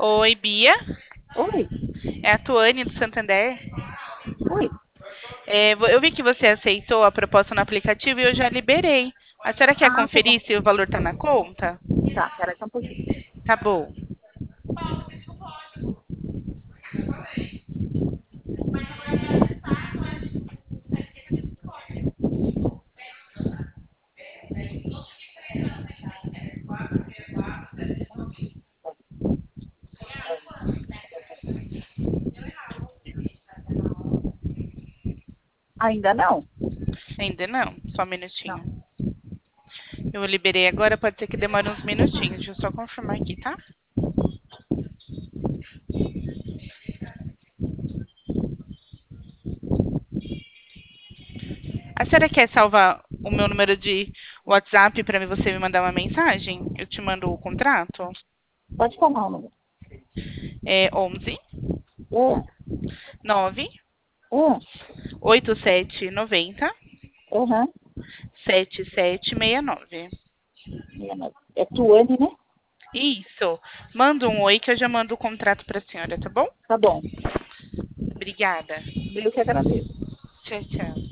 Oi, Bia. Oi, É a Tuane do Santander. oi. Eu vi que você aceitou a proposta no aplicativo e eu já liberei. A senhora quer Ah, tá bom. conferir se o valor tá na conta? Tá, peraí só um pouquinho. Tá bom. Ainda não? Ainda não, só um Não. minutinho. Eu liberei agora, pode ser que demore uns minutinhos. Deixa eu só confirmar aqui, tá? A senhora quer salvar o meu número de WhatsApp para você me mandar uma mensagem? Eu te mando o contrato. Pode falar o número. É 11 É, 9 é, 8790 aham. 7769. É Tuane, né? Isso. Manda um oi que eu já mando o contrato para a senhora, tá bom? Tá bom. Obrigada. Eu que agradeço. Tchau, tchau.